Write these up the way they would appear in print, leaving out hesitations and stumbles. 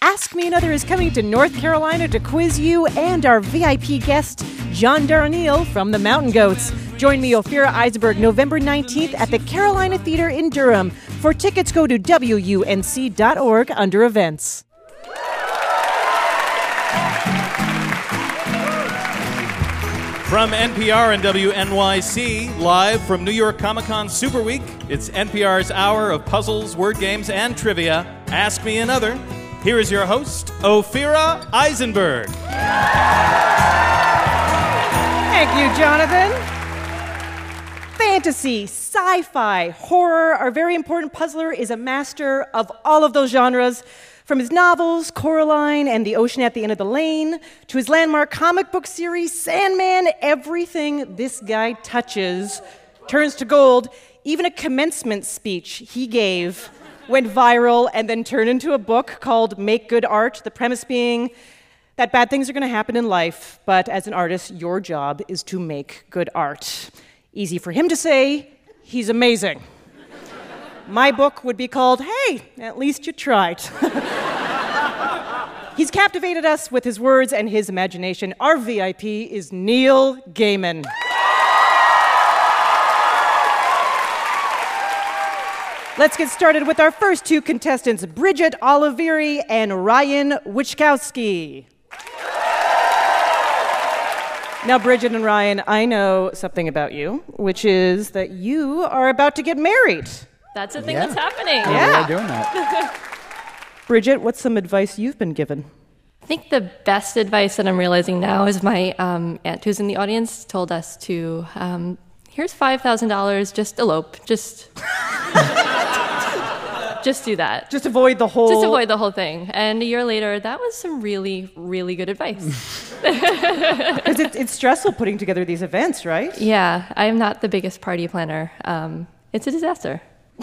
Ask Me Another is coming to North Carolina to quiz you and our VIP guest, John Darnielle from the Mountain Goats. Join me, Ophira Eisenberg, November 19th at the Carolina Theater in Durham. For tickets, go to WUNC.org under events. From NPR and WNYC, live from New York Comic-Con Super Week, it's NPR's hour of puzzles, word games, and trivia. Ask Me Another. Here is your host, Ophira Eisenberg. Thank you, Jonathan. Fantasy, sci-fi, horror, our very important puzzler is a master of all of those genres. From his novels, Coraline and The Ocean at the End of the Lane, to his landmark comic book series, Sandman, everything this guy touches turns to gold. Even a commencement speech he gave went viral and then turned into a book called Make Good Art, the premise being that bad things are going to happen in life, but as an artist, your job is to make good art. Easy for him to say, he's amazing. My book would be called, Hey, at least you tried. He's captivated us with his words and his imagination. Our VIP is Neil Gaiman. Let's get started with our first two contestants, Bridget Oliveri and Ryan Wichkowski. Now, Bridget and Ryan, I know something about you, which is that you are about to get married. That's a thing that's happening. Yeah. We're doing that. Bridget, what's some advice you've been given? I think the best advice that I'm realizing now is my aunt who's in the audience told us to, here's $5,000, just elope, just do that. Just avoid the whole... Just avoid the whole thing. And a year later, that was some really, really good advice. Because it's stressful putting together these events, right? Yeah, I am not the biggest party planner. It's a disaster.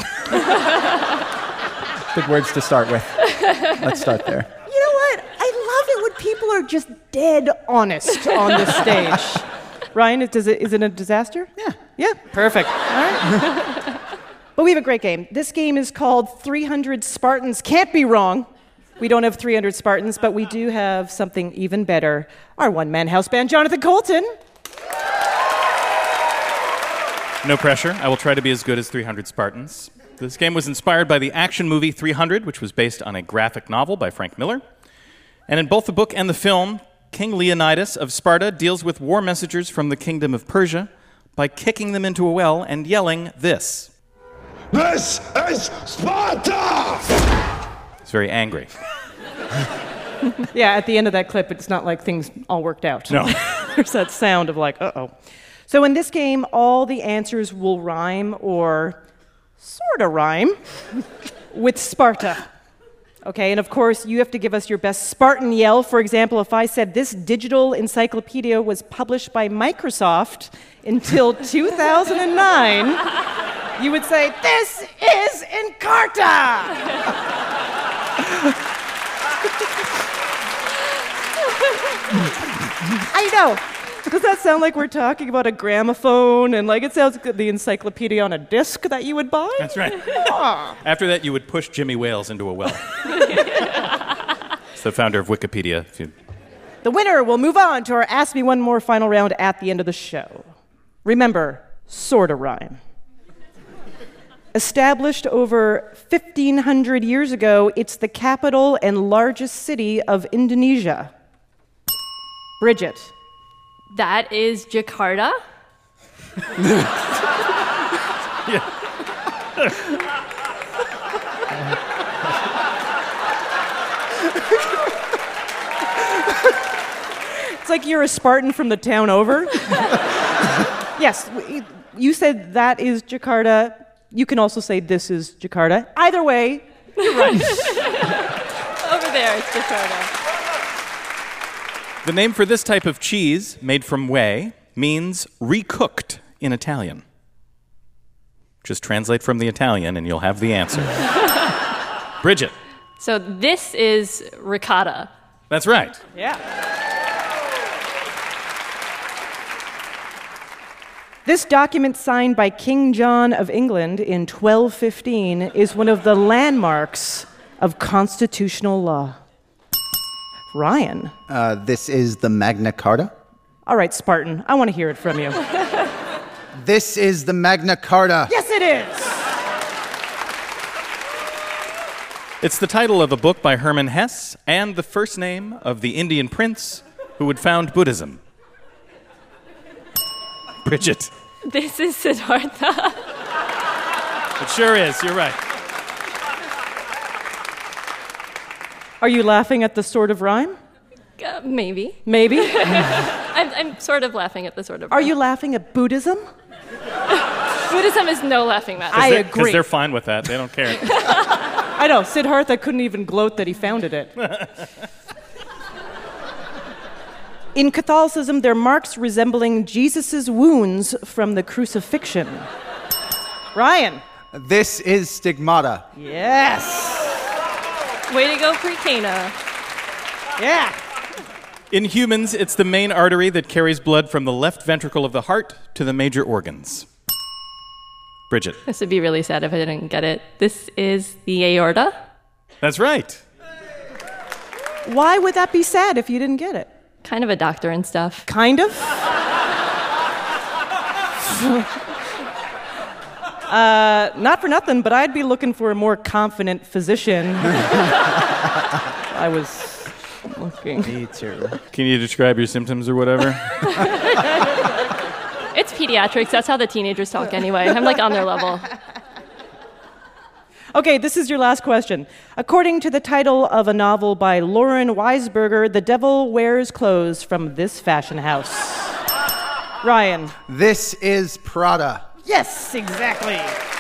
Good words to start with. Let's start there. You know what? I love it when people are just dead honest on this stage. Ryan, is it a disaster? Yeah. Yeah, perfect. All right. But we have a great game. This game is called 300 Spartans Can't Be Wrong. We don't have 300 Spartans, but we do have something even better. Our one-man house band, Jonathan Colton. No pressure. I will try to be as good as 300 Spartans. This game was inspired by the action movie 300, which was based on a graphic novel by Frank Miller. And in both the book and the film, King Leonidas of Sparta deals with war messengers from the kingdom of Persia by kicking them into a well and yelling this. This is Sparta! He's very angry. Yeah, at the end of that clip, it's not like things all worked out. No. There's that sound of like, uh-oh. So in this game, all the answers will rhyme or sort of rhyme with Sparta. Okay, and of course, you have to give us your best Spartan yell. For example, if I said this digital encyclopedia was published by Microsoft until 2009, you would say, this is Encarta! I know. Does that sound like we're talking about a gramophone? And like it sounds like the encyclopedia on a disc that you would buy? That's right. After that, you would push Jimmy Wales into a well. It's the founder of Wikipedia. The winner will move on to our Ask Me One More final round at the end of the show. Remember, sorta rhyme. Established over 1,500 years ago, it's the capital and largest city of Indonesia. Bridget. That is Jakarta. It's like you're a Spartan from the town over. Yes, you said that is Jakarta. You can also say this is Jakarta. Either way, you're right. Over there, it's Jakarta. The name for this type of cheese, made from whey, means recooked in Italian. Just translate from the Italian and you'll have the answer. Bridget. So this is ricotta. That's right. Yeah. This document signed by King John of England in 1215 is one of the landmarks of constitutional law. Ryan. This is the Magna Carta. All right, Spartan, I want to hear it from you. This is the Magna Carta. Yes, it is. It's the title of a book by Hermann Hesse and the first name of the Indian prince who would found Buddhism. Bridget. This is Siddhartha. It sure is. You're right. Are you laughing at the sort of rhyme? Maybe. Maybe. I'm sort of laughing at the sort of. Are you laughing at Buddhism? Buddhism is no laughing matter. I agree. Because they're fine with that. They don't care. I know. Siddhartha couldn't even gloat that he founded it. In Catholicism, there are marks resembling Jesus' wounds from the crucifixion. Ryan. This is stigmata. Yes. Way to go, Pre-Cana. Yeah. In humans, it's the main artery that carries blood from the left ventricle of the heart to the major organs. Bridget. This would be really sad if I didn't get it. This is the aorta. That's right. Why would that be sad if you didn't get it? Kind of a doctor and stuff. Kind of. Not for nothing, but I'd be looking for a more confident physician. I was looking. Me too. Can you describe your symptoms or whatever? It's pediatrics. That's how the teenagers talk anyway. I'm like on their level. Okay, this is your last question. According to the title of a novel by Lauren Weisberger, the devil wears clothes from this fashion house. Ryan. This is Prada. Yes, exactly.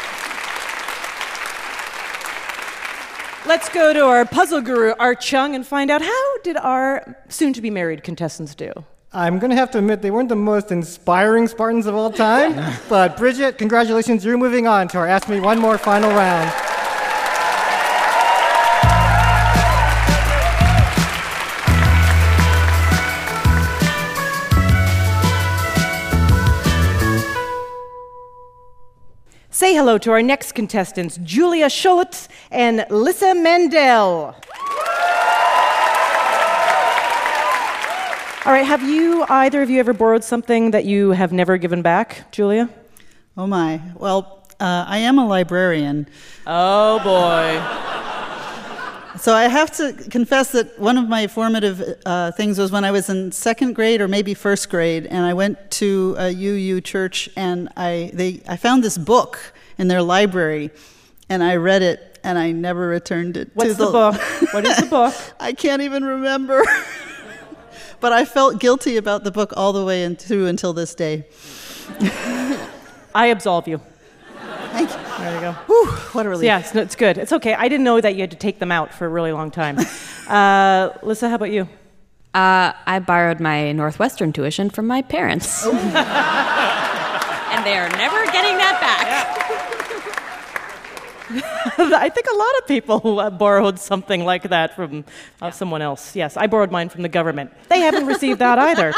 Let's go to our puzzle guru, Art Chung, and find out how did our soon-to-be-married contestants do? I'm going to have to admit they weren't the most inspiring Spartans of all time, but Bridget, congratulations, you're moving on to our Ask Me One More final round. Say hello to our next contestants, Julia Schultz and Lissa Mandel. All right, have either of you ever borrowed something that you have never given back, Julia? Oh my. Well, I am a librarian. Oh boy. So I have to confess that one of my formative things was when I was in second grade or maybe first grade, and I went to a UU church, and I found this book in their library, and I read it, and I never returned it. What's the book? What is the book? I can't even remember. But I felt guilty about the book all the way through until this day. I absolve you. Thank you. There you go. Whew, what a relief. Yes, no, it's good. It's okay. I didn't know that you had to take them out for a really long time. Lissa, how about you? I borrowed my Northwestern tuition from my parents. And they are never getting that back. I think a lot of people borrowed something like that from someone else. Yes, I borrowed mine from the government. They haven't received that either.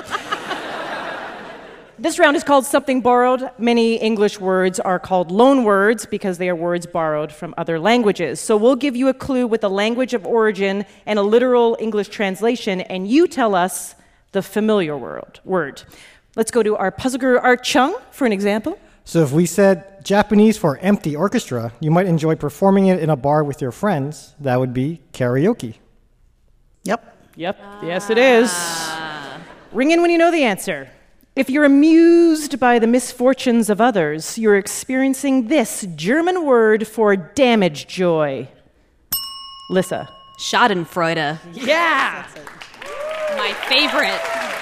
This round is called Something Borrowed. Many English words are called loan words because they are words borrowed from other languages. So we'll give you a clue with the language of origin and a literal English translation, and you tell us the familiar word. Let's go to our puzzle guru, Art Chung, for an example. So if we said Japanese for empty orchestra, you might enjoy performing it in a bar with your friends. That would be karaoke. Yep. Yes, it is. Ring in when you know the answer. If you're amused by the misfortunes of others, you're experiencing this German word for damaged joy. Lissa. Schadenfreude. Yeah! My favorite.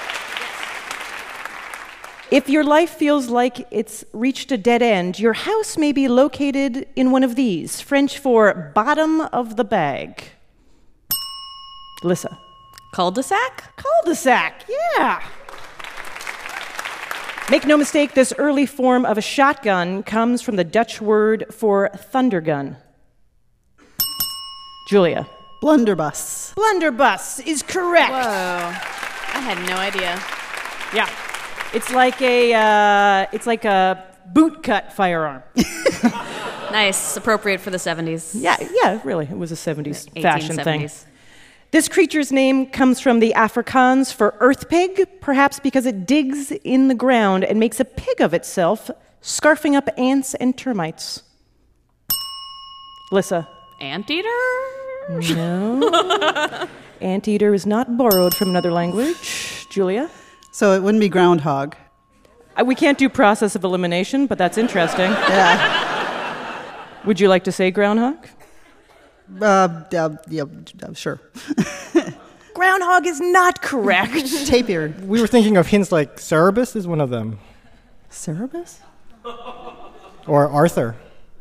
If your life feels like it's reached a dead end, your house may be located in one of these, French for bottom of the bag. Lissa. Cul-de-sac? Cul-de-sac, yeah! Make no mistake, this early form of a shotgun comes from the Dutch word for thunder gun. Julia. Blunderbuss. Blunderbuss is correct. Whoa. I had no idea. Yeah. It's like a boot-cut firearm. Nice. Appropriate for the 70s. Yeah, really. It was a 70s fashion thing. This creature's name comes from the Afrikaans for earth pig, perhaps because it digs in the ground and makes a pig of itself, scarfing up ants and termites. Lissa. Anteater? No. Anteater is not borrowed from another language. Julia? So it wouldn't be groundhog. We can't do process of elimination, but that's interesting. Yeah. Would you like to say groundhog? Sure. Groundhog is not correct. Tapir. We were thinking of hints like Cerberus is one of them. Cerberus? Or Arthur.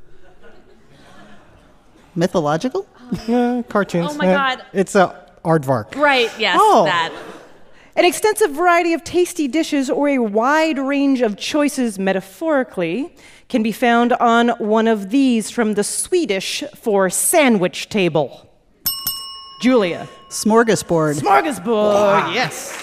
Mythological? Cartoons. Oh my God. It's Aardvark. Right, yes, Oh. that. An extensive variety of tasty dishes or a wide range of choices metaphorically can be found on one of these from the Swedish for sandwich table. Julia. Smorgasbord. Smorgasbord, yes.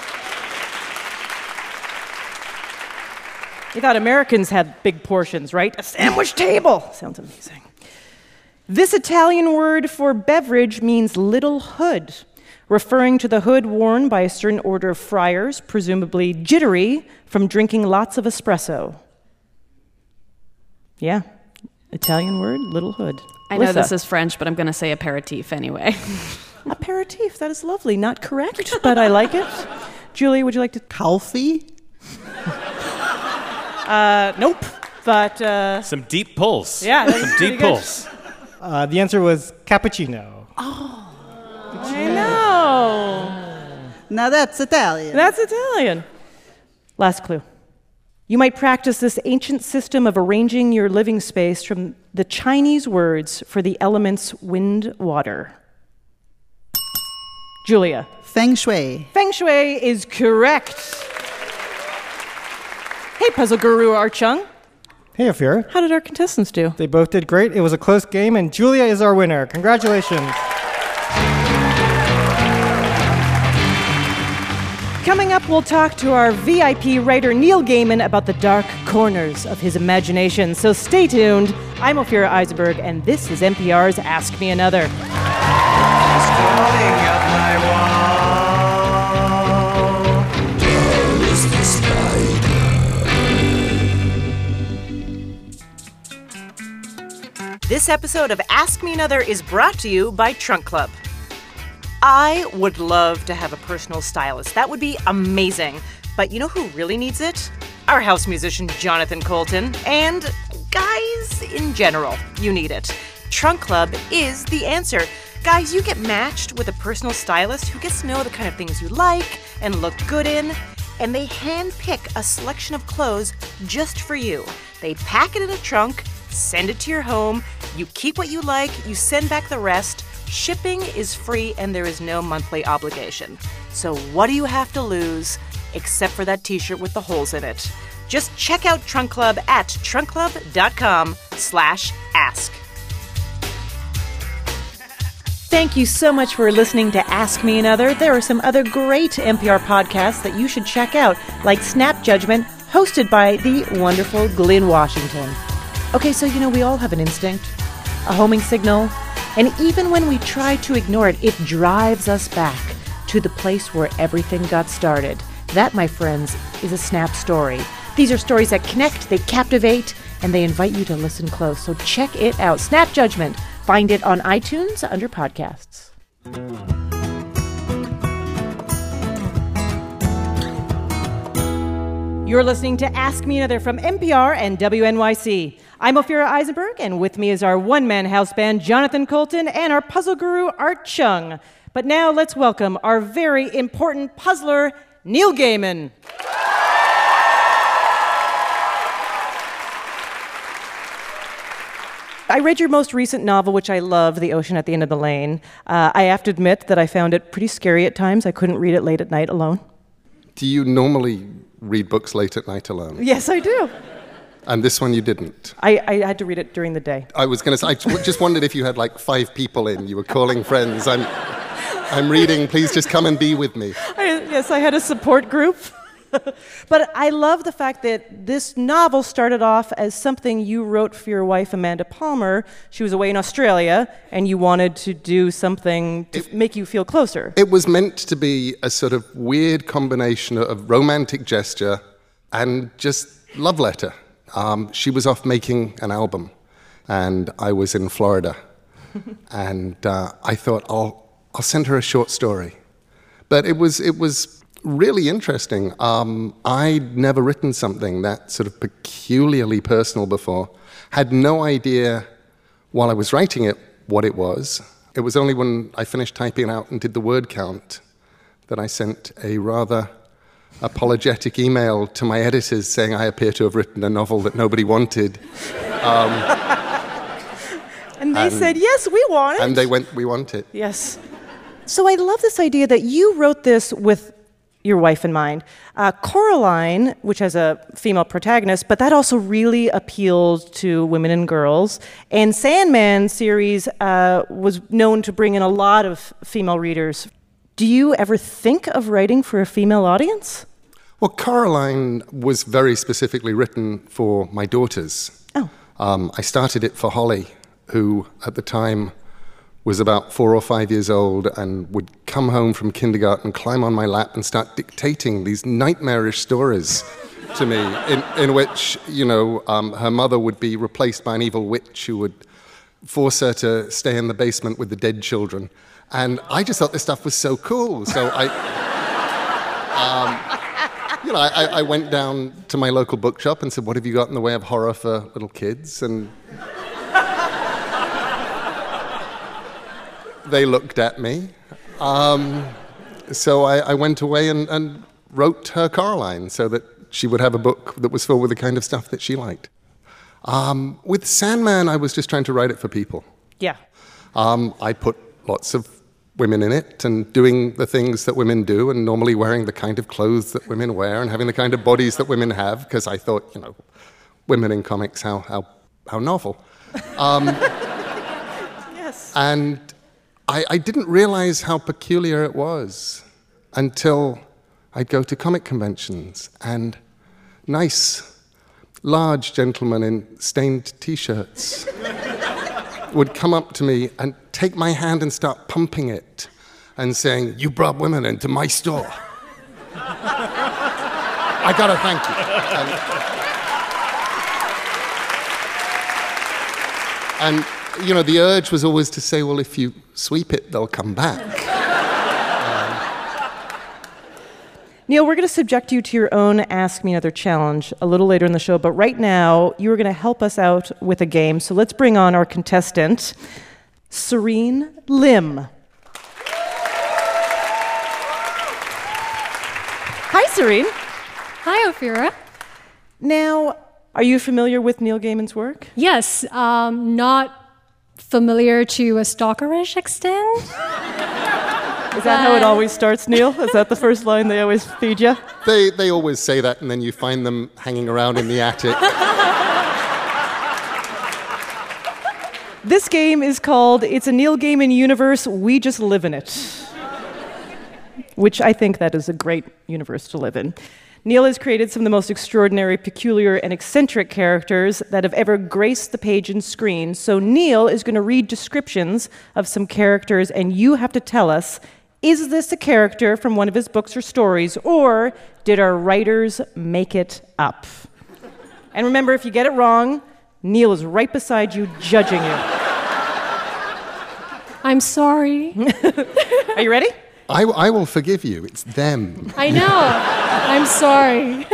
You thought Americans had big portions, right? A sandwich table. Sounds amazing. This Italian word for beverage means little hood, referring to the hood worn by a certain order of friars, presumably jittery from drinking lots of espresso. Yeah, Italian word, little hood. I know Lissa. this is French, but I'm going to say aperitif anyway. Aperitif, that is lovely. Not correct, but I like it. Julie, would you like to? Calfee? Nope, but... Some deep pulls. Yeah, that was Some pretty deep good. pulls. The answer was cappuccino. I know. Now that's Italian. That's Italian. Last clue. You might practice this ancient system of arranging your living space from the Chinese words for the elements wind, water. Julia. Feng Shui. Feng Shui is correct. Hey, puzzle guru Art Chung. Hey, Ophira. How did our contestants do? They both did great. It was a close game, and Julia is our winner. Congratulations. Coming up, we'll talk to our VIP writer Neil Gaiman about the dark corners of his imagination. So stay tuned. I'm Ophira Eisenberg, and this is NPR's Ask Me Another. Scrolling up my wall. There is the spider. This episode of Ask Me Another is brought to you by Trunk Club. I would love to have a personal stylist. That would be amazing. But you know who really needs it? Our house musician, Jonathan Colton. And guys in general, you need it. Trunk Club is the answer. Guys, you get matched with a personal stylist who gets to know the kind of things you like and look good in. And they handpick a selection of clothes just for you. They pack it in a trunk, send it to your home. You keep what you like, you send back the rest. Shipping is free and there is no monthly obligation. So what do you have to lose except for that t-shirt with the holes in it? Just check out Trunk Club at trunkclub.com/ask. Thank you so much for listening to Ask Me Another. There are some other great NPR podcasts that you should check out, like Snap Judgment, hosted by the wonderful Glynn Washington. Okay, so we all have an instinct, a homing signal, and even when we try to ignore it, it drives us back to the place where everything got started. That, my friends, is a Snap story. These are stories that connect, they captivate, and they invite you to listen close. So check it out. Snap Judgment. Find it on iTunes under podcasts. You're listening to Ask Me Another from NPR and WNYC. I'm Ophira Eisenberg, and with me is our one-man house band, Jonathan Colton, and our puzzle guru, Art Chung. But now let's welcome our very important puzzler, Neil Gaiman. I read your most recent novel, which I love, The Ocean at the End of the Lane. I have to admit that I found it pretty scary at times. I couldn't read it late at night alone. Do you normally read books late at night alone? Yes, I do. And this one you didn't? I had to read it during the day. I was going to say, I just wondered if you had like 5 people in, you were calling friends. I'm reading, please just come and be with me. Yes, I had a support group. But I love the fact that this novel started off as something you wrote for your wife, Amanda Palmer. She was away in Australia, and you wanted to do something to make you feel closer. It was meant to be a sort of weird combination of romantic gesture and just love letter. She was off making an album, and I was in Florida. And I thought, I'll send her a short story. But it was really interesting. I'd never written something that sort of peculiarly personal before. Had no idea while I was writing it what it was. It was only when I finished typing it out and did the word count that I sent a rather apologetic email to my editors saying I appear to have written a novel that nobody wanted. And they said, yes, we want it. And they went, we want it. Yes. So I love this idea that you wrote this with your wife in mind. Coraline, which has a female protagonist, but that also really appealed to women and girls. And Sandman series was known to bring in a lot of female readers. Do you ever think of writing for a female audience? Well, Coraline was very specifically written for my daughters. Oh. I started it for Holly, who at the time was about 4 or 5 years old and would come home from kindergarten, climb on my lap and start dictating these nightmarish stories to me in which, her mother would be replaced by an evil witch who would force her to stay in the basement with the dead children. And I just thought this stuff was so cool. So I went down to my local bookshop and said, what have you got in the way of horror for little kids? And they looked at me. So I went away and wrote her Coraline so that she would have a book that was filled with the kind of stuff that she liked. With Sandman, I was just trying to write it for people. Yeah. I put lots of women in it and doing the things that women do and normally wearing the kind of clothes that women wear and having the kind of bodies that women have, because I thought, women in comics, how novel. Yes. And I didn't realize how peculiar it was until I'd go to comic conventions and nice, large gentlemen in stained T-shirts would come up to me and take my hand and start pumping it and saying, you brought women into my store. I gotta thank you. And the urge was always to say, well, if you sweep it, they'll come back. Neil, we're going to subject you to your own Ask Me Another challenge a little later in the show, but right now, you are going to help us out with a game. So let's bring on our contestant, Serene Lim. Hi, Serene. Hi, Ophira. Now, are you familiar with Neil Gaiman's work? Yes, not familiar to a stalkerish extent. Is that how it always starts, Neil? Is that the first line they always feed you? They always say that, and then you find them hanging around in the attic. This game is called It's a Neil Gaiman Universe, We Just Live in It. Which I think that is a great universe to live in. Neil has created some of the most extraordinary, peculiar, and eccentric characters that have ever graced the page and screen. So Neil is going to read descriptions of some characters, and you have to tell us, is this a character from one of his books or stories, or did our writers make it up? And remember, if you get it wrong, Neil is right beside you, judging you. I'm sorry. Are you ready? I will forgive you. It's them. I know. I'm sorry.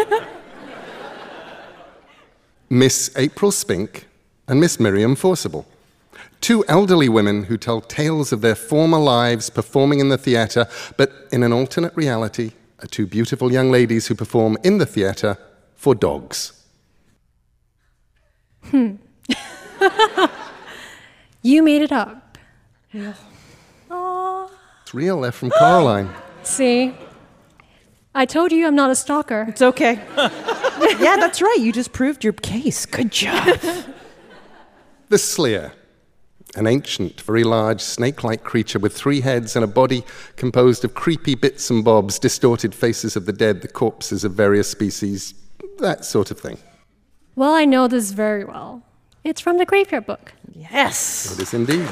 Miss April Spink and Miss Miriam Forcible. Two elderly women who tell tales of their former lives performing in the theatre, but in an alternate reality, are two beautiful young ladies who perform in the theatre for dogs. You made it up. Yeah. Aww. It's real. They're from Coraline. See? I told you I'm not a stalker. It's okay. Yeah, that's right. You just proved your case. Good job. The Sleer. An ancient, very large, snake-like creature with 3 heads and a body composed of creepy bits and bobs, distorted faces of the dead, the corpses of various species, that sort of thing. Well, I know this very well. It's from the Graveyard Book. Yes. It is indeed.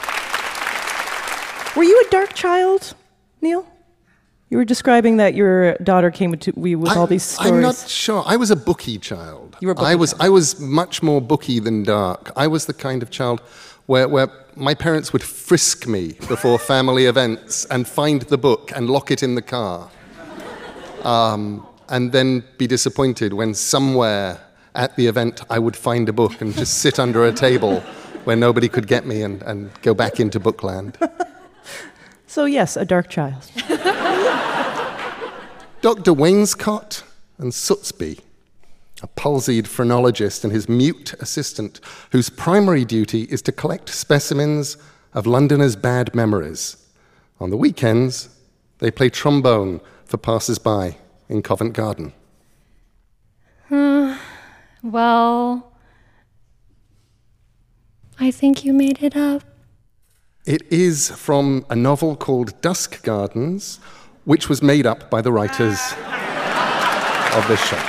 Were you a dark child, Neil? You were describing that your daughter came to you with all these stories. I'm not sure. I was a bookie child. You were a bookie child. I was much more bookie than dark. I was the kind of child where my parents would frisk me before family events and find the book and lock it in the car. And then be disappointed when somewhere at the event I would find a book and just sit under a table where nobody could get me and go back into bookland. So yes, a dark child. Dr. Wainscott and Sootsby, a palsied phrenologist and his mute assistant, whose primary duty is to collect specimens of Londoners' bad memories. On the weekends, they play trombone for passers-by in Covent Garden. Well, I think you made it up. It is from a novel called Dusk Gardens, which was made up by the writers of this show.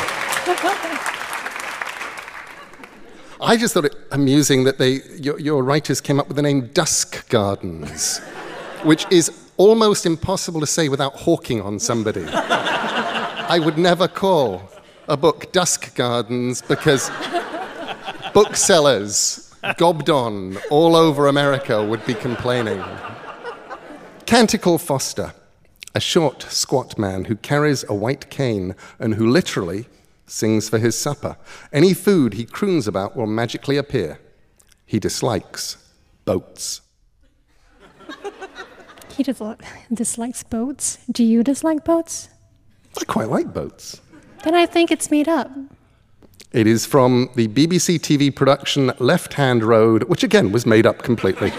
I just thought it amusing that your writers came up with the name Dusk Gardens, which is almost impossible to say without hawking on somebody. I would never call a book Dusk Gardens because booksellers gobbed on all over America would be complaining. Canticle Foster, a short, squat man who carries a white cane and who literally sings for his supper. Any food he croons about will magically appear. He dislikes boats. He dislikes boats. Do you dislike boats? I quite like boats. Then I think it's made up. It is from the BBC TV production Left Hand Road, which again was made up completely.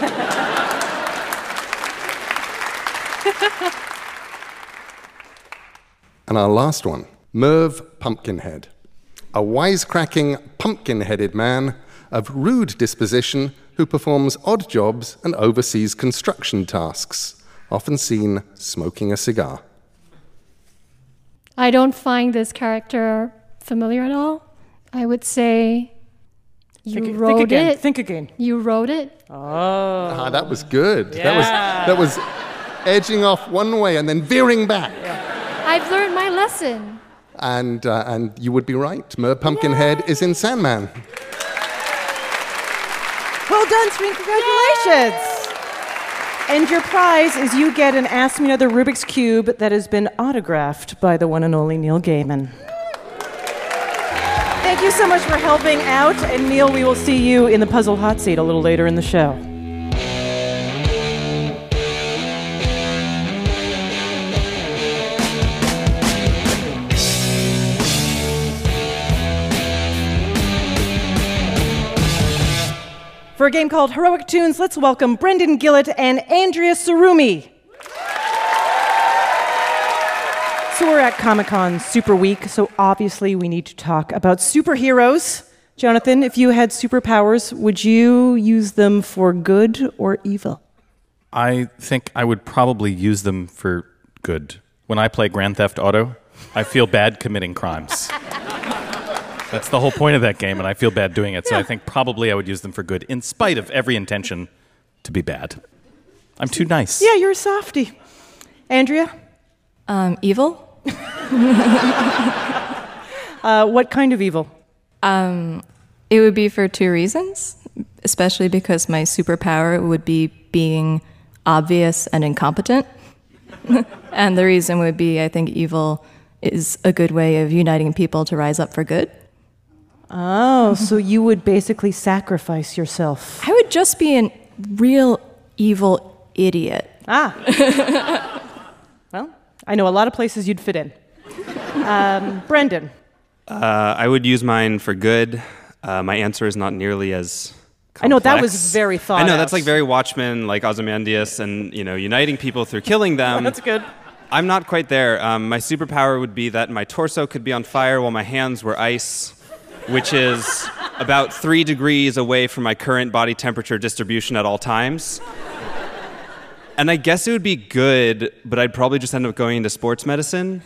And our last one, Merv Pumpkinhead, a wisecracking, pumpkin-headed man of rude disposition who performs odd jobs and oversees construction tasks, often seen smoking a cigar. I don't find this character familiar at all. I would say you wrote it. Think again. You wrote it. Oh. That was good. Yeah. That was edging off one way and then veering back. Yeah. I've learned my lesson. And you would be right. Merv Pumpkinhead is in Sandman. Well done, Swing. Congratulations. And your prize is you get an Ask Me Another Rubik's Cube that has been autographed by the one and only Neil Gaiman. Thank you so much for helping out. And Neil, we will see you in the Puzzle Hot Seat a little later in the show. For a game called Heroic Tunes, let's welcome Brendan Gillett and Andrea Sarumi. So we're at Comic-Con Super Week, so obviously we need to talk about superheroes. Jonathan, if you had superpowers, would you use them for good or evil? I think I would probably use them for good. When I play Grand Theft Auto, I feel bad committing crimes. That's the whole point of that game, and I feel bad doing it, so I think probably I would use them for good, in spite of every intention to be bad. I'm too nice. Yeah, you're a softie. Andrea? Evil? What kind of evil? It would be for 2 reasons, especially because my superpower would be being obvious and incompetent. And the reason would be I think evil is a good way of uniting people to rise up for good. Oh, so you would basically sacrifice yourself. I would just be a real evil idiot. Ah. Well, I know a lot of places you'd fit in. Brendan. I would use mine for good. My answer is not nearly as complex. I know, that was very thought I know, out. that's like very Watchmen, like Ozymandias, and, uniting people through killing them. That's good. I'm not quite there. My superpower would be that my torso could be on fire while my hands were ice, which is about 3 degrees away from my current body temperature distribution at all times. And I guess it would be good, but I'd probably just end up going into sports medicine.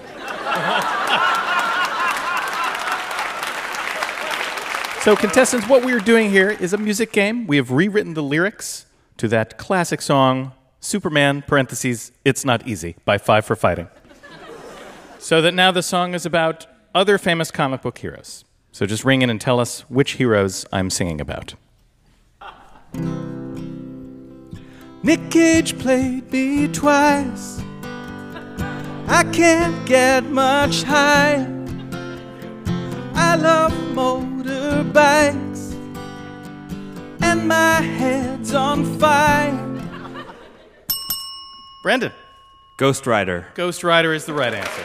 So, contestants, what we're doing here is a music game. We have rewritten the lyrics to that classic song, Superman, parentheses, It's Not Easy, by Five for Fighting. So that now the song is about other famous comic book heroes. So just ring in and tell us which heroes I'm singing about. Nick Cage played me twice. I can't get much higher. I love motorbikes, and my head's on fire. Brendan. Ghost Rider. Ghost Rider is the right answer.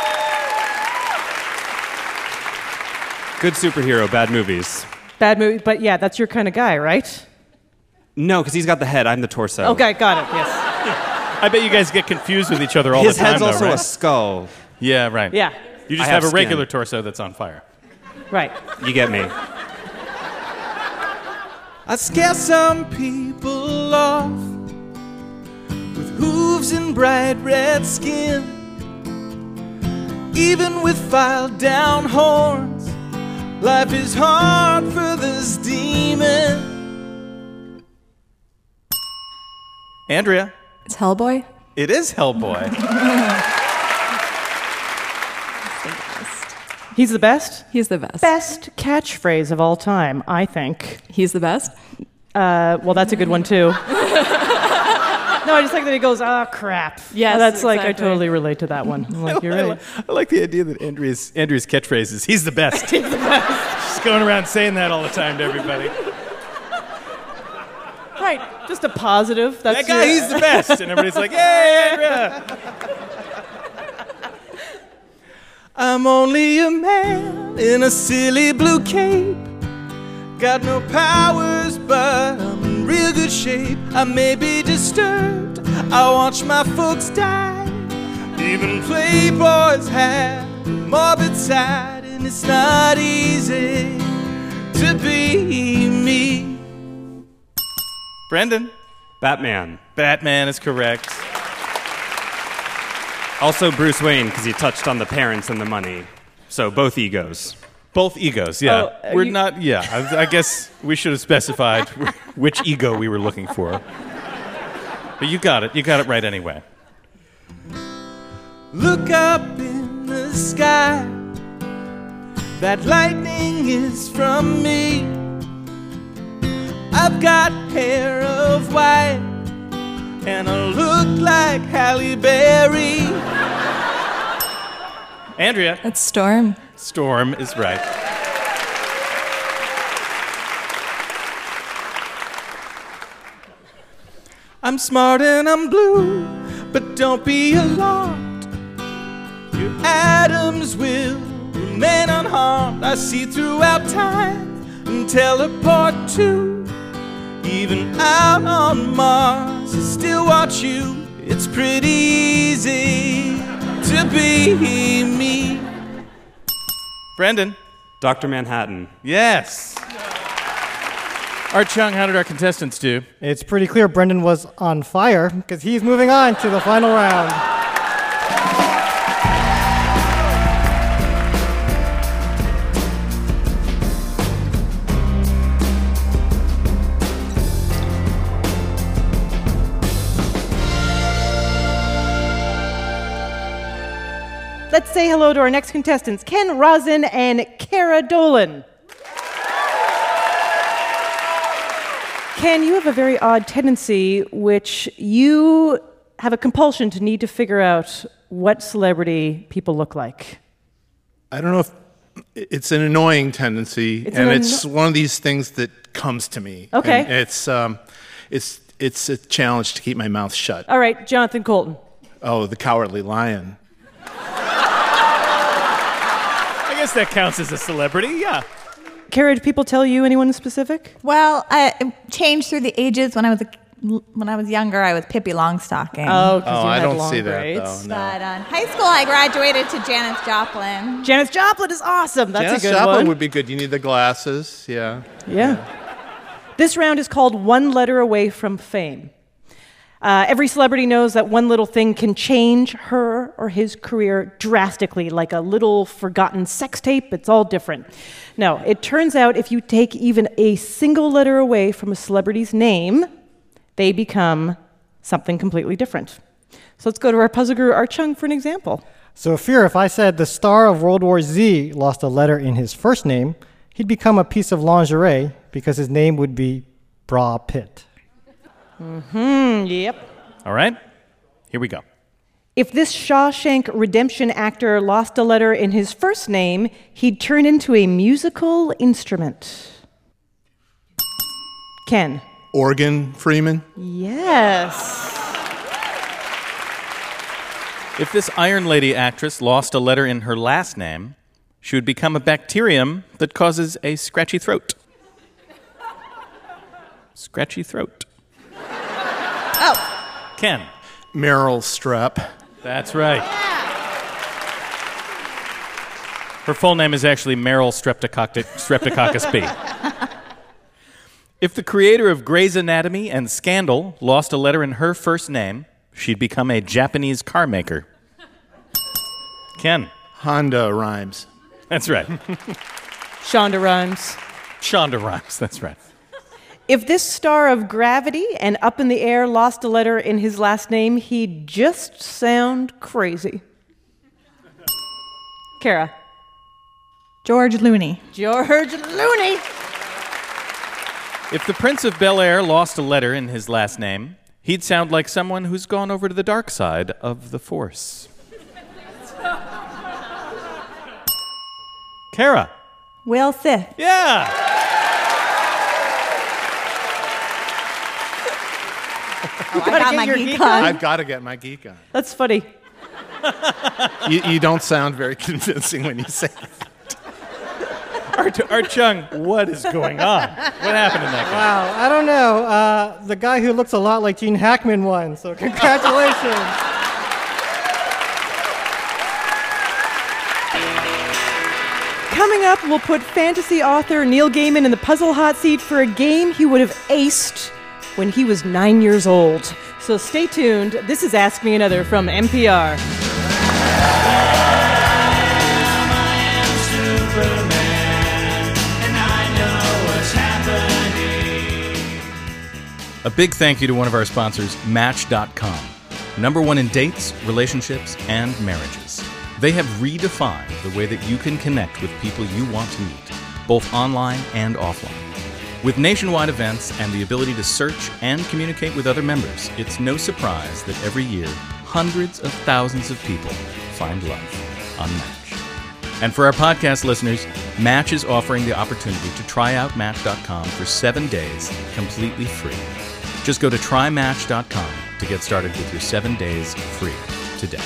Good superhero, bad movies. Bad movie, but yeah, that's your kind of guy, right? No, because he's got the head, I'm the torso. Okay, got it, yes. I bet you guys get confused with each other all His the time, head's also right? a skull. Yeah, right. Yeah. You just I have have a regular skin. torso that's on fire. Right. You get me. I scare some people off with hooves and bright red skin. Even with filed down horns, life is hard for this demon. Andrea. It's Hellboy. It is Hellboy. He's the best? He's the best. Best catchphrase of all time, I think. He's the best? Well, that's a good one, too. No, I just like that he goes, crap. Yes, that's like, exactly. I totally relate to that one. I'm like, you're right. I like the idea that Andrea's catchphrase is, he's the best. He's the best. She's going around saying that all the time to everybody. Right, just a positive. That's That guy, he's the best. And everybody's like, hey, Andrea. I'm only a man in a silly blue cape. Got no powers, but I'm in real good shape. I may be disturbed, I watch my folks die. Even playboys have a morbid side, and it's not easy to be me. Brendan. Batman. Batman is correct. Also Bruce Wayne, because he touched on the parents and the money. So both egos. Both egos, yeah. Oh, We're not, yeah. I guess we should have specified which ego we were looking for. But you got it. You got it right anyway. Look up in the sky. That lightning is from me. I've got hair of white, and I look like Halle Berry. Andrea. It's Storm. Storm is right. I'm smart and I'm blue, but don't be alarmed. Your atoms will remain unharmed. I see throughout time and teleport too. Even out on Mars, I still watch you. It's pretty easy to be me. Brendan. Dr. Manhattan. Yes. Art Chung, how did our contestants do? It's pretty clear Brendan was on fire because he's moving on to the final round. Let's say hello to our next contestants, Ken Rosin and Cara Dolan. Ken, you have a very odd tendency, which you have a compulsion to need to figure out what celebrity people look like. I don't know if it's an annoying tendency, It's and an it's one of these things that comes to me. Okay. And it's a challenge to keep my mouth shut. All right, Jonathan Colton. Oh, the Cowardly Lion. I guess that counts as a celebrity, yeah. Cara, did people tell you anyone specific? Well, it changed through the ages. When I was when I was younger, I was Pippi Longstocking. Oh, because you I had don't long see that, braids. though, no. But in high school, I graduated to Janis Joplin. Janis Joplin is awesome. That's Janis a good Joplin one. would be good. You need the glasses. Yeah. This round is called One Letter Away from Fame. Every celebrity knows that one little thing can change her or his career drastically, like a little forgotten sex tape. It's all different. No, it turns out if you take even a single letter away from a celebrity's name, they become something completely different. So let's go to our puzzle guru, Art Chung, for an example. So, Fear, if I said the star of World War Z lost a letter in his first name, he'd become a piece of lingerie because his name would be Bra Pitt. Yep. All right, here we go. If this Shawshank Redemption actor lost a letter in his first name, he'd turn into a musical instrument. Ken. Organ Freeman. Yes. If this Iron Lady actress lost a letter in her last name, she would become a bacterium that causes a scratchy throat. Scratchy throat. Oh. Ken. Meryl Streep. That's right. Her full name is actually Meryl Streptococcus B. If the creator of Grey's Anatomy and Scandal lost a letter in her first name, she'd become a Japanese car maker. Ken. Honda Rhimes. That's right. Shonda Rhimes. Shonda Rhimes, that's right. If this star of Gravity and Up in the Air lost a letter in his last name, he'd just sound crazy. Kara. George Clooney. George Clooney. If the Prince of Bel-Air lost a letter in his last name, he'd sound like someone who's gone over to the dark side of the Force. Kara. Will Smith. Yeah. Oh, I got my geek on. I've got to get my geek on. That's funny. You don't sound very convincing when you say that. Art Chung, what is going on? What happened in that game? Wow, I don't know. The guy who looks a lot like Gene Hackman won, so congratulations. Coming up, we'll put fantasy author Neil Gaiman in the puzzle hot seat for a game he would have aced when he was 9 years old. So stay tuned. This is Ask Me Another from NPR. A big thank you to one of our sponsors, Match.com. #1 in dates, relationships, and marriages. They have redefined the way that you can connect with people you want to meet, both online and offline. With nationwide events and the ability to search and communicate with other members, it's no surprise that every year, hundreds of thousands of people find love on Match. And for our podcast listeners, Match is offering the opportunity to try out Match.com for 7 days completely free. Just go to trymatch.com to get started with your 7 days free today.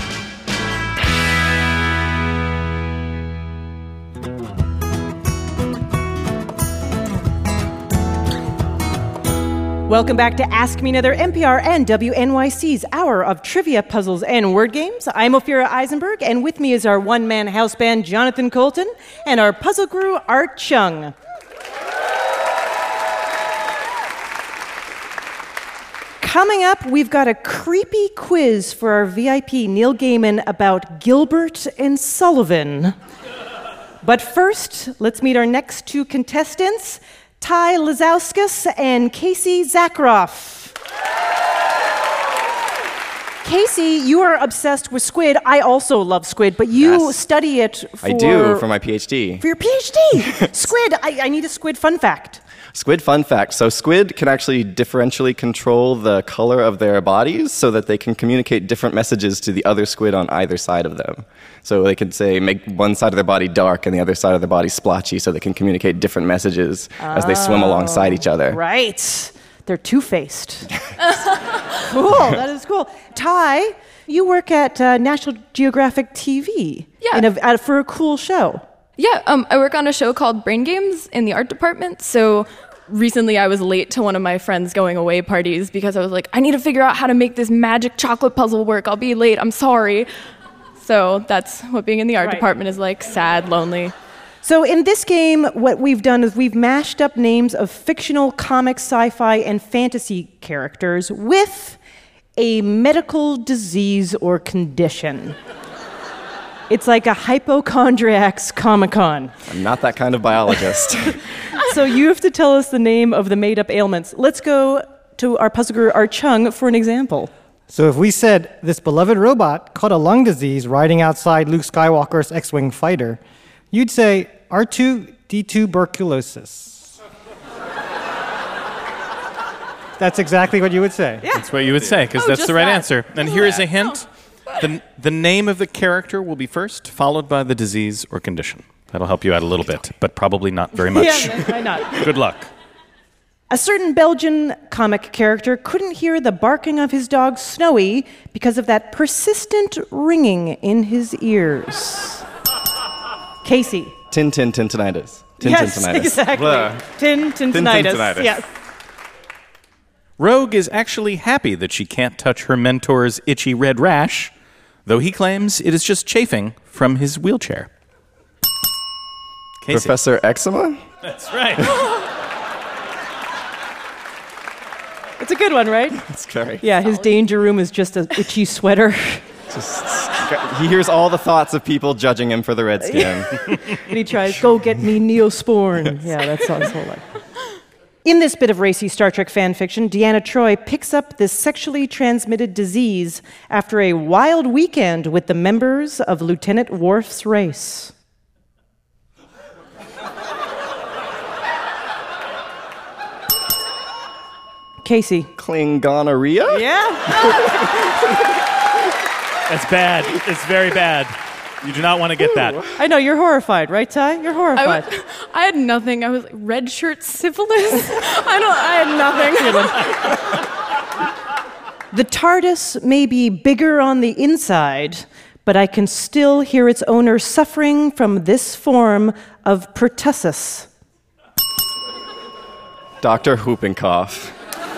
Welcome back to Ask Me Another, NPR and WNYC's hour of trivia, puzzles, and word games. I'm Ophira Eisenberg, and with me is our one-man house band, Jonathan Colton, and our puzzle guru, Art Chung. Coming up, we've got a creepy quiz for our VIP, Neil Gaiman, about Gilbert and Sullivan. But first, let's meet our next two contestants, Ty Lazauskas and Casey Zakharoff. Casey, you are obsessed with squid. I also love squid, but you study it for... I do, for my PhD. For your PhD! Squid! I need a squid fun fact. Squid fun fact. So squid can actually differentially control the color of their bodies so that they can communicate different messages to the other squid on either side of them. So they could say, make one side of their body dark and the other side of their body splotchy so they can communicate different messages as they swim alongside each other. Right. They're two-faced. Cool. That is cool. Ty, you work at National Geographic TV. Yeah. For a cool show. Yeah, I work on a show called Brain Games in the art department. So recently I was late to one of my friends' going away parties because I was like, I need to figure out how to make this magic chocolate puzzle work. I'll be late. I'm sorry. So that's what being in the art department is like, sad, lonely. So in this game, what we've done is we've mashed up names of fictional comics, sci-fi, and fantasy characters with a medical disease or condition. It's like a hypochondriac's Comic-Con. I'm not that kind of biologist. So you have to tell us the name of the made-up ailments. Let's go to our puzzle guru, Art Chung, for an example. So if we said this beloved robot caught a lung disease riding outside Luke Skywalker's X-Wing fighter, you'd say R2-D2 tuberculosis. That's exactly what you would say. Yeah. That's what you would say, because that's the right answer. And here is a hint. The name of the character will be first, followed by the disease or condition. That'll help you out a little bit, but probably not very much. Yeah, why not? Good luck. A certain Belgian comic character couldn't hear the barking of his dog Snowy because of that persistent ringing in his ears. Casey. Tintinitis. Yes, exactly. Tintinitis. Yes. Rogue is actually happy that she can't touch her mentor's itchy red rash, though he claims it is just chafing from his wheelchair. Casey. Professor Eczema? That's right. It's a good one, right? It's very. Yeah, his danger room is just an itchy sweater. He hears all the thoughts of people judging him for the red skin. And he tries, go get me Neosporin. Yeah, that's all his whole life. In this bit of racy Star Trek fan fiction, Deanna Troi picks up this sexually transmitted disease after a wild weekend with the members of Lieutenant Worf's race. Casey. Klingonorrhea? Yeah. That's bad. It's very bad. You do not want to get that. I know, you're horrified, right, Ty? You're horrified. I had nothing. I was like, red shirt syphilis? I had nothing. The TARDIS may be bigger on the inside, but I can still hear its owner suffering from this form of pertussis. Dr. Whooping Cough.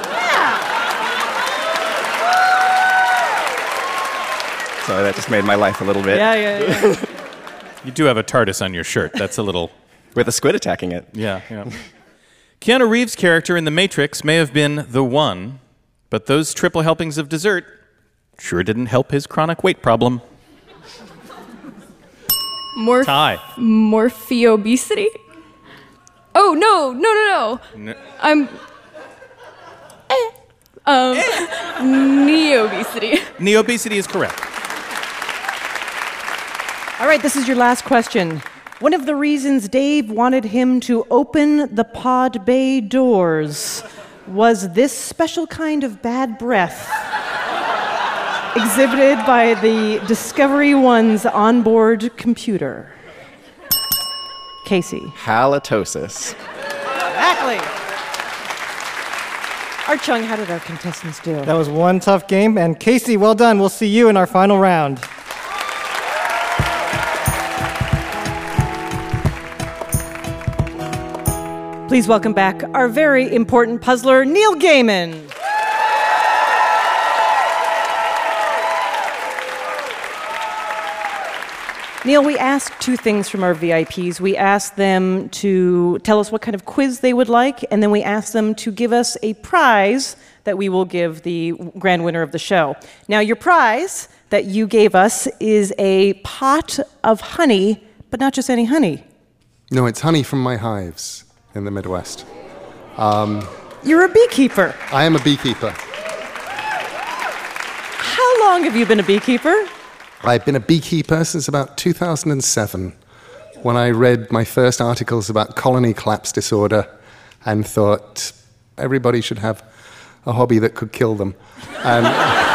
Sorry, that just made my life a little bit. Yeah. You do have a TARDIS on your shirt. That's a little... With a squid attacking it. Yeah. Keanu Reeves' character in The Matrix may have been the one, but those triple helpings of dessert sure didn't help his chronic weight problem. Ty. Morpheobesity? Oh, no. I'm... Neobesity. Neobesity is correct. All right, this is your last question. One of the reasons Dave wanted him to open the pod bay doors was this special kind of bad breath exhibited by the Discovery One's onboard computer. Casey. Halitosis. Exactly. Art Chung, how did our contestants do? That was one tough game. And Casey, well done. We'll see you in our final round. Please welcome back our very important puzzler, Neil Gaiman. Neil, we asked two things from our VIPs. We asked them to tell us what kind of quiz they would like, and then we asked them to give us a prize that we will give the grand winner of the show. Now, your prize that you gave us is a pot of honey, but not just any honey. No, it's honey from my hives in the Midwest. You're a beekeeper. I am a beekeeper. How long have you been a beekeeper? I've been a beekeeper since about 2007, when I read my first articles about colony collapse disorder and thought everybody should have a hobby that could kill them. And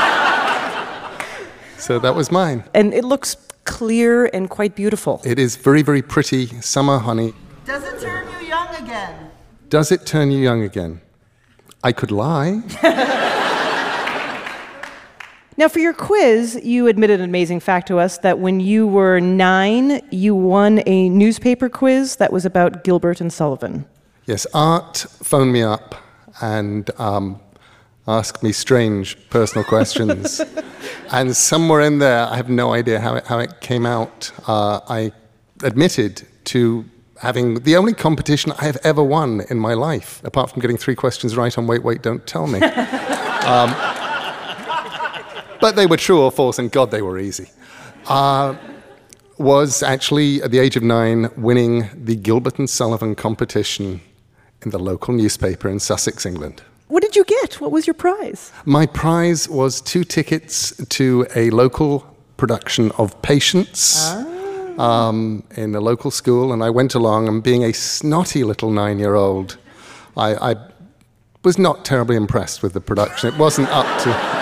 so that was mine. And it looks clear and quite beautiful. It is very, very pretty summer honey. Does it turn you young again? Does it turn you young again? I could lie. Now, for your quiz, you admitted an amazing fact to us that when you were 9, you won a newspaper quiz that was about Gilbert and Sullivan. Yes, Art phoned me up and asked me strange personal questions. And somewhere in there, I have no idea how it came out, I admitted to having the only competition I have ever won in my life, apart from getting 3 questions right on Wait, Wait, Don't Tell Me. But they were true or false, and God, they were easy. Was actually, at the age of 9, winning the Gilbert and Sullivan competition in the local newspaper in Sussex, England. What did you get? What was your prize? My prize was 2 tickets to a local production of Patience in a local school, and I went along, and being a snotty little 9-year-old, I was not terribly impressed with the production. It wasn't up to...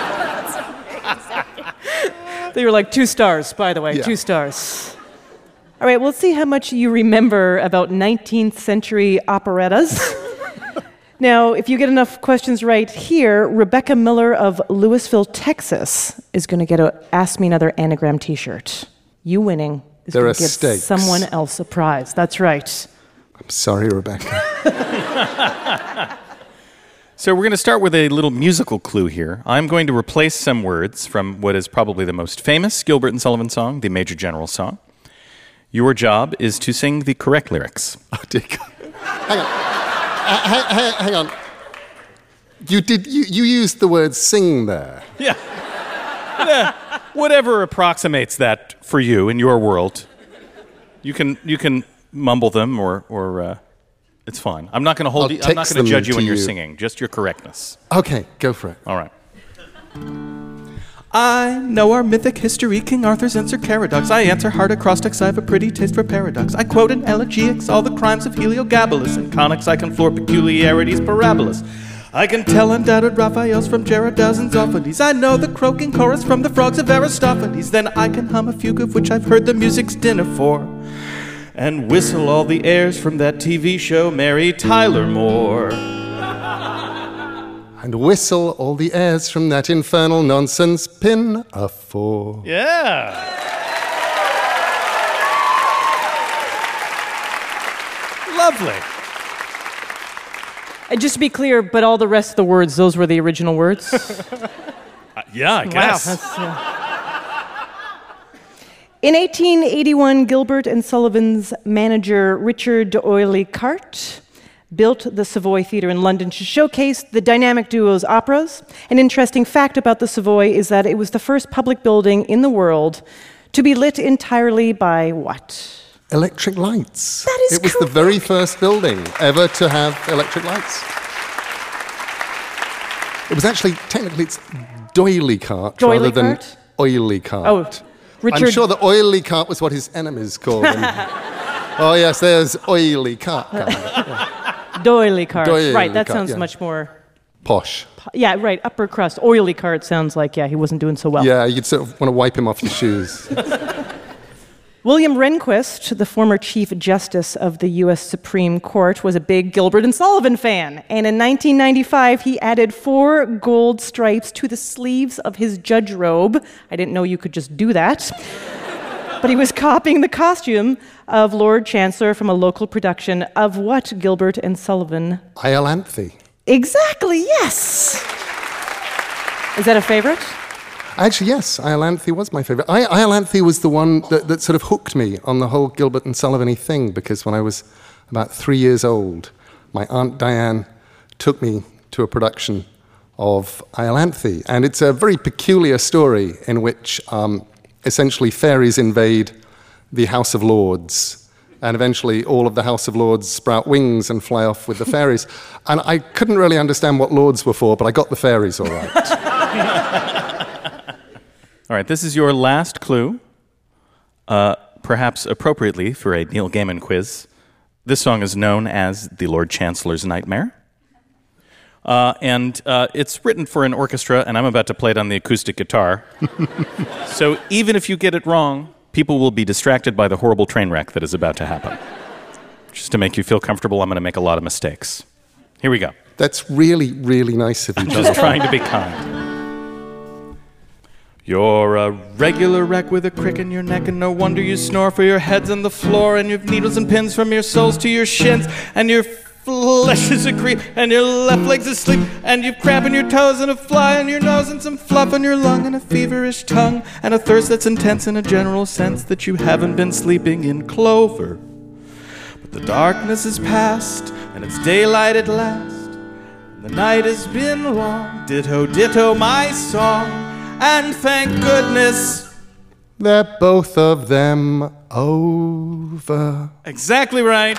They were like 2 stars, by the way, Yeah. 2 stars. All right, well, let's see how much you remember about 19th century operettas. Now, if you get enough questions right here, Rebecca Miller of Louisville, Texas, is going to get a Ask Me Another Anagram t-shirt. You winning is There going are to give stakes. someone else a prize. That's right. I'm sorry, Rebecca. So we're going to start with a little musical clue here. I'm going to replace some words from what is probably the most famous Gilbert and Sullivan song, the Major General song. Your job is to sing the correct lyrics. Oh, dear God. Hang on. Hang on. You used the word sing there. Yeah. Whatever approximates that for you in your world. You can mumble them or it's fine. I'm not going to hold you. I'm not going to judge you when you're singing. Just your correctness. Okay, go for it. All right. I know our mythic history, King Arthur's and Sir Caradox. I answer hard acrostics, I have a pretty taste for paradox. I quote in elegiacs all the crimes of Heliogabalus. In conics I can floor peculiarities parabolas. I can tell undoubted Raphaels from Geradas and Zophades. I know the croaking chorus from the frogs of Aristophanes. Then I can hum a fugue of which I've heard the music's dinner for, and whistle all the airs from that TV show Mary Tyler Moore. And whistle all the airs from that infernal nonsense Pinafore. Yeah. Lovely. And just to be clear, but all the rest of the words, those were the original words? Yeah, I guess. Wow, that's, In 1881, Gilbert and Sullivan's manager Richard d'Oyly Carte built the Savoy Theatre in London to showcase the dynamic duo's operas. An interesting fact about the Savoy is that it was the first public building in the world to be lit entirely by what? Electric lights. That is It was correct. the very first building ever to have electric lights. It was actually, technically, it's D'Oyly Carte D'Oyly rather than Carte? Oily Carte. Oh, Richard. I'm sure the Oily Carte was what his enemies called him. Oh, yes, there's Oily Carte. D'Oyly Carte. D'Oyly Right, that Carte, sounds yeah. much more... Posh. Yeah, right, upper crust. Oily Carte sounds like, yeah, he wasn't doing so well. Yeah, you'd sort of want to wipe him off your shoes. William Rehnquist, the former Chief Justice of the U.S. Supreme Court, was a big Gilbert and Sullivan fan. And in 1995, he added 4 gold stripes to the sleeves of his judge robe. I didn't know you could just do that. But he was copying the costume of Lord Chancellor from a local production of what Gilbert and Sullivan? Iolanthe. Exactly, yes. Is that a favorite? Actually, yes, Iolanthe was my favorite. Iolanthe was the one that sort of hooked me on the whole Gilbert and Sullivan-y thing, because when I was about 3 years old, my Aunt Diane took me to a production of Iolanthe. And it's a very peculiar story in which essentially fairies invade the House of Lords. And eventually all of the House of Lords sprout wings and fly off with the fairies. And I couldn't really understand what lords were for, but I got the fairies all right. All right, this is your last clue, perhaps appropriately for a Neil Gaiman quiz. This song is known as The Lord Chancellor's Nightmare. And it's written for an orchestra, and I'm about to play it on the acoustic guitar. So even if you get it wrong, people will be distracted by the horrible train wreck that is about to happen. Just to make you feel comfortable, I'm going to make a lot of mistakes. Here we go. That's really, really nice of you, I'm Jonathan. just trying to be kind. You're a regular wreck with a crick in your neck, and no wonder you snore, for your head's on the floor, and you've needles and pins from your soles to your shins, and you're flesh is a creep, and your left leg's asleep, and you've cramp in your toes, and a fly in your nose, and some fluff in your lung, and a feverish tongue, and a thirst that's intense in a general sense that you haven't been sleeping in clover. But the darkness is past, and it's daylight at last. The night has been long, ditto, ditto my song, and thank goodness they're both of them over. Exactly right.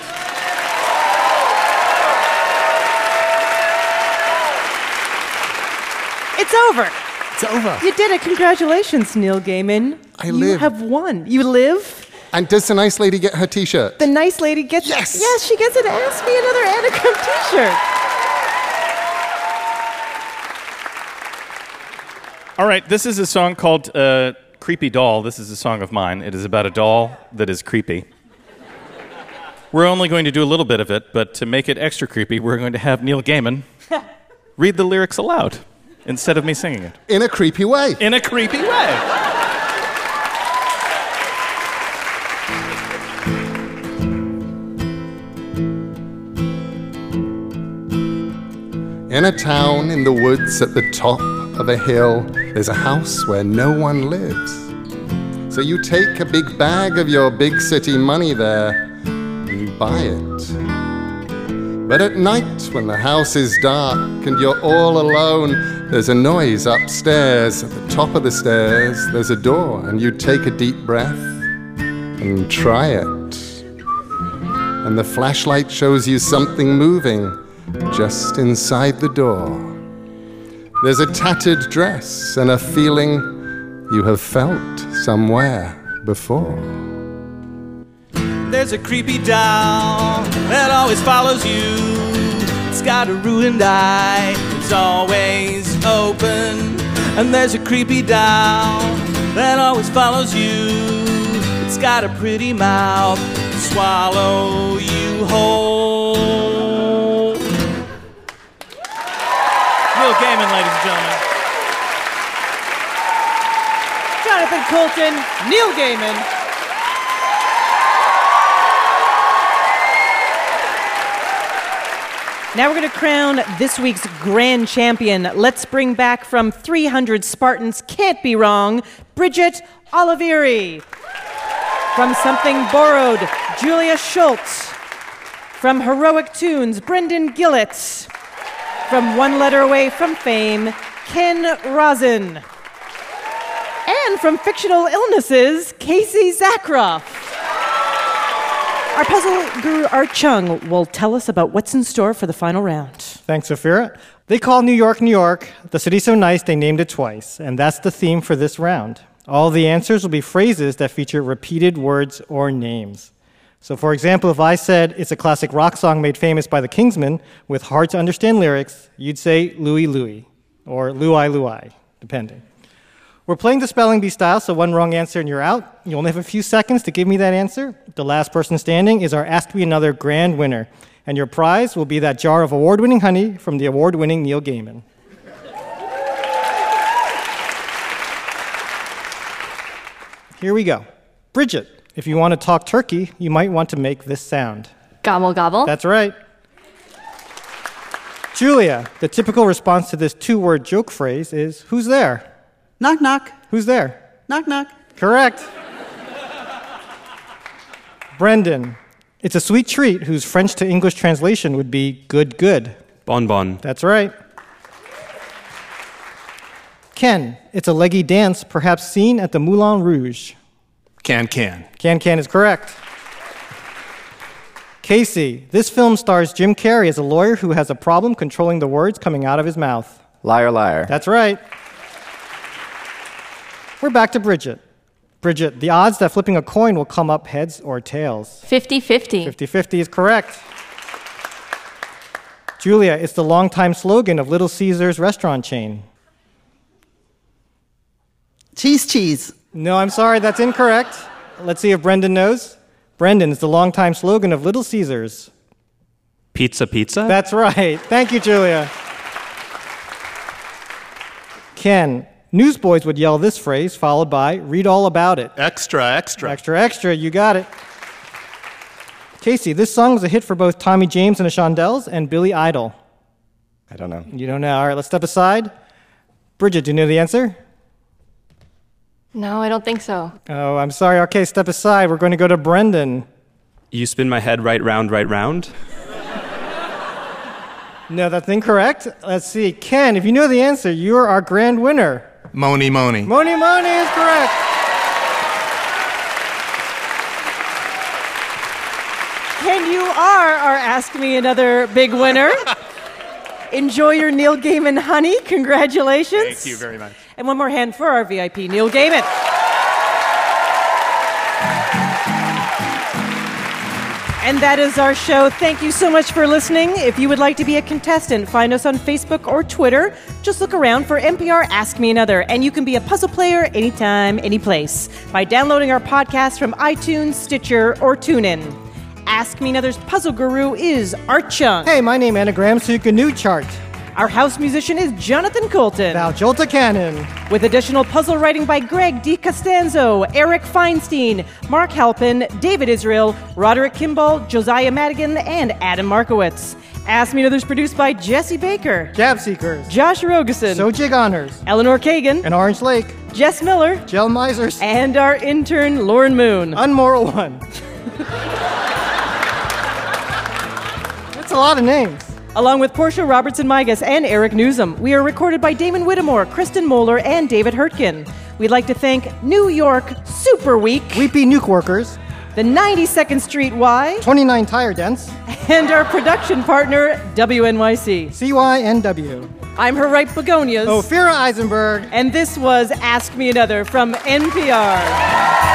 It's over. It's over. You did it. Congratulations, Neil Gaiman. I live. You have won. You live. And does the nice lady get her t-shirt? The nice lady gets... Yes! Yes, she gets an Ask Me Another Anagram t-shirt. All right, this is a song called Creepy Doll. This is a song of mine. It is about a doll that is creepy. We're only going to do a little bit of it, but to make it extra creepy, we're going to have Neil Gaiman read the lyrics aloud instead of me singing it. In a creepy way. In a creepy way. In a town in the woods at the top of a hill, there's a house where no one lives. So you take a big bag of your big city money there and buy it. But at night when the house is dark and you're all alone, there's a noise upstairs. At the top of the stairs there's a door, and you take a deep breath and try it. And the flashlight shows you something moving just inside the door. There's a tattered dress and a feeling you have felt somewhere before. There's a creepy doll that always follows you. It's got a ruined eye, it's always open. And there's a creepy doll that always follows you. It's got a pretty mouth to swallow you whole. Neil Gaiman, ladies and gentlemen. Jonathan Coulton, Neil Gaiman. Now we're going to crown this week's grand champion. Let's bring back from 300 Spartans Can't Be Wrong, Bridget Oliveri. From Something Borrowed, Julia Schultz. From Heroic Tunes, Brendan Gillett. From One Letter Away from Fame, Ken Rosin. And from Fictional Illnesses, Casey Zakroff. Our puzzle guru, Art Chung, will tell us about what's in store for the final round. Thanks, Ophira. They call New York, New York. The city's so nice, they named it twice. And that's the theme for this round. All the answers will be phrases that feature repeated words or names. So, for example, if I said it's a classic rock song made famous by the Kingsmen with hard-to-understand lyrics, you'd say Louie Louie, or Luai Luai, depending. We're playing the spelling bee style, so one wrong answer and you're out. You only have a few seconds to give me that answer. The last person standing is our Ask Me Another grand winner, and your prize will be that jar of award-winning honey from the award-winning Neil Gaiman. Here we go. Bridget, if you want to talk turkey, you might want to make this sound. Gobble, gobble. That's right. Julia, the typical response to this two-word joke phrase is, who's there? Knock, knock. Who's there? Knock, knock. Correct. Brendan, it's a sweet treat whose French to English translation would be good, good. Bon bon. That's right. Ken, it's a leggy dance perhaps seen at the Moulin Rouge. Can. Can is correct. Casey, this film stars Jim Carrey as a lawyer who has a problem controlling the words coming out of his mouth. Liar, liar. That's right. We're back to Bridget. Bridget, the odds that flipping a coin will come up heads or tails? 50-50. 50-50 is correct. Julia, it's the longtime slogan of Little Caesars restaurant chain. Cheese, cheese. No, I'm sorry, that's incorrect. Let's see if Brendan knows. Brendan is the longtime slogan of Little Caesars. Pizza, pizza? That's right. Thank you, Julia. Ken, newsboys would yell this phrase, followed by, read all about it. Extra, extra. Extra, extra, you got it. Casey, this song was a hit for both Tommy James and the Shondells and Billy Idol. I don't know. You don't know. All right, let's step aside. Bridget, do you know the answer? No, I don't think so. Oh, I'm sorry. Okay, step aside. We're going to go to Brendan. You spin my head right round, right round? No, that's incorrect. Let's see. Ken, if you know the answer, you're our grand winner. Moni Moni. Moni Moni is correct. Ken, you are our Ask Me Another big winner. Enjoy your Neil Gaiman honey. Congratulations. Thank you very much. And one more hand for our VIP, Neil Gaiman. And that is our show. Thank you so much for listening. If you would like to be a contestant, find us on Facebook or Twitter. Just look around for NPR Ask Me Another, and you can be a puzzle player anytime, anyplace by downloading our podcast from iTunes, Stitcher, or TuneIn. Ask Me Another's puzzle guru is Art Chung. Hey, my name anagrams so you can new chart. Our house musician is Jonathan Colton. Val Jolta Cannon. With additional puzzle writing by Greg DiCostanzo, Eric Feinstein, Mark Halpin, David Israel, Roderick Kimball, Josiah Madigan, and Adam Markowitz. Ask Me Another's produced by Jesse Baker, Gab Seekers, Josh Rogeson, Sojig Honors, Eleanor Kagan, and Orange Lake, Jess Miller, Jell Misers, and our intern Lauren Moon. Unmoral One. That's a lot of names. Along with Portia Robertson-Migas and Eric Newsom, we are recorded by Damon Whittemore, Kristen Moeller, and David Hurtgen. We'd like to thank New York Super Week, Weepy Nuke Workers, the 92nd Street Y, 29 Tire Dents, and our production partner, WNYC. CYNW. I'm her right begonias. Ophira Eisenberg. And this was Ask Me Another from NPR.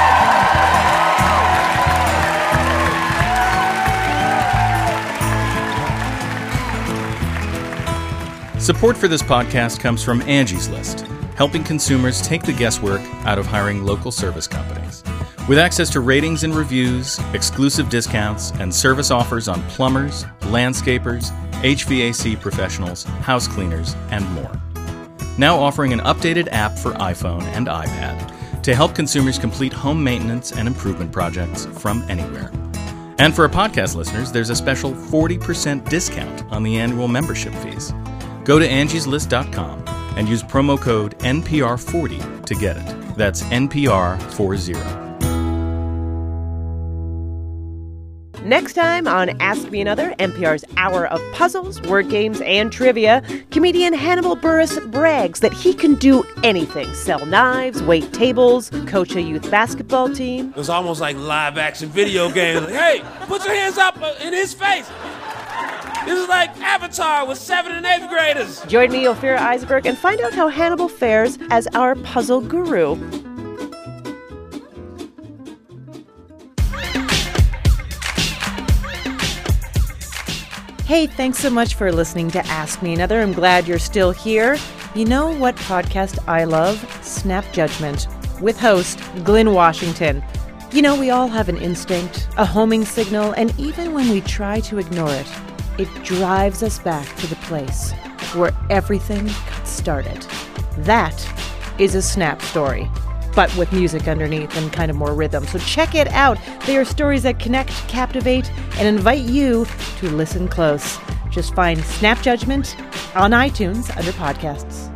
Support for this podcast comes from Angie's List, helping consumers take the guesswork out of hiring local service companies. With access to ratings and reviews, exclusive discounts, and service offers on plumbers, landscapers, HVAC professionals, house cleaners, and more. Now offering an updated app for iPhone and iPad to help consumers complete home maintenance and improvement projects from anywhere. And for our podcast listeners, there's a special 40% discount on the annual membership fees. Go to angieslist.com and use promo code NPR40 to get it. That's NPR40. Next time on Ask Me Another, NPR's hour of puzzles, word games, and trivia, comedian Hannibal Buress brags that he can do anything. Sell knives, wait tables, coach a youth basketball team. It was almost like live-action video games. Like, hey, put your hands up in his face. This is like Avatar with 7th and 8th graders. Join me, Ophira Eisenberg, and find out how Hannibal fares as our puzzle guru. Hey, thanks so much for listening to Ask Me Another. I'm glad you're still here. You know what podcast I love? Snap Judgment, with host Glynn Washington. You know, we all have an instinct, a homing signal, and even when we try to ignore it, it drives us back to the place where everything got started. That is a Snap story, but with music underneath and kind of more rhythm. So check it out. They are stories that connect, captivate, and invite you to listen close. Just find Snap Judgment on iTunes under podcasts.